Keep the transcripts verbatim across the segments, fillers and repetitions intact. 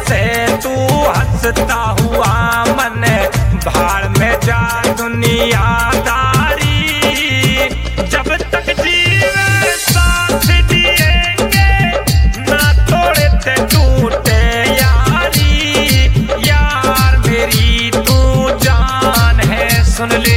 से तू हंसता हुआ मन भाड़ में जा दुनियादारी। जब तक जीवे साथ दिएंगे ना तोड़ते टूटे यारी। यार मेरी तू जान है सुन ले।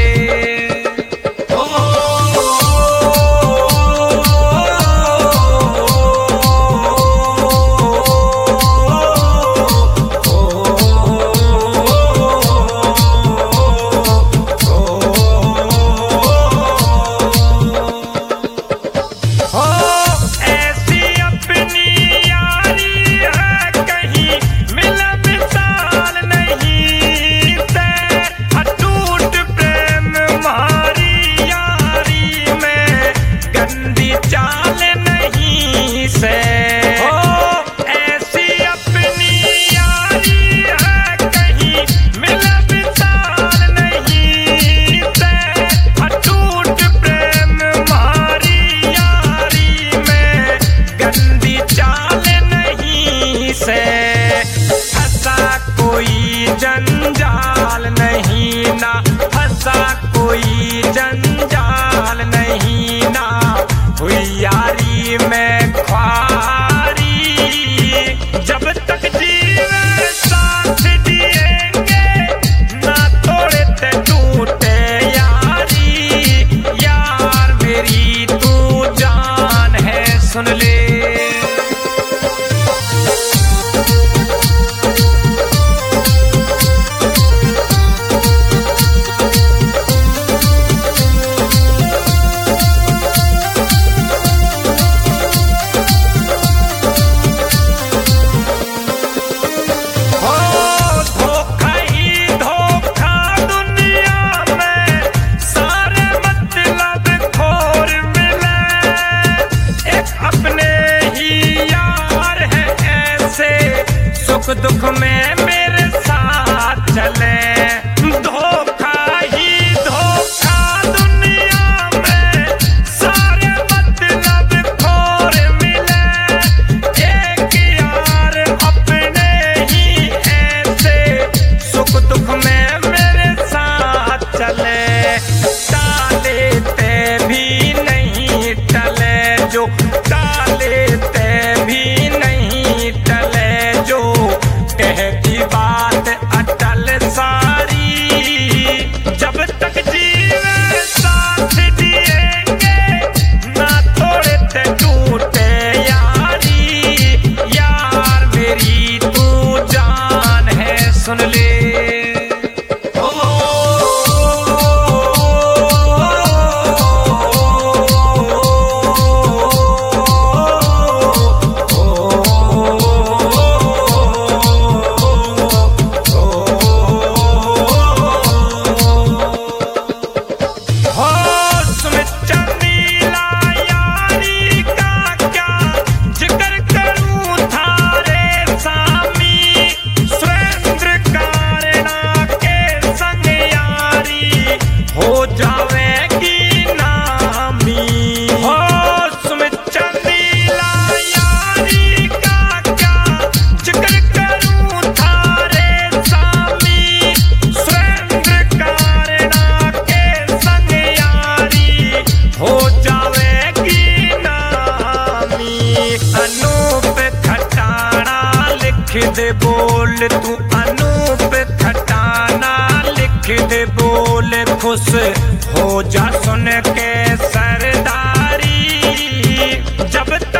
जंजाल नहीं ना फंसा कोई जंजाल नहीं ना हुई यारी में ख्वारी। जब तक जीवे साथ दिएंगे ना तोड़ते टूटे यारी। यार मेरी तू जान है सुन ले। दुख में मेरे साथ चले धोखा ही धोखा दुनिया में सारे मतलब खोर मिले। एक यार अपने ही ऐसे सुख दुख में मेरे साथ चले। टालेते भी नहीं टले जो टालेते भी नहीं टले जो कहती बात अटल सारी। जब तक जीवे साथ दिएंगे ना तोड़ते टूटे यारी। यार मेरी तू जान है सुन ले। लिख दे बोल तू अनूप खटाना लिख दे बोल खुश हो जा सुन के सरदारी। जब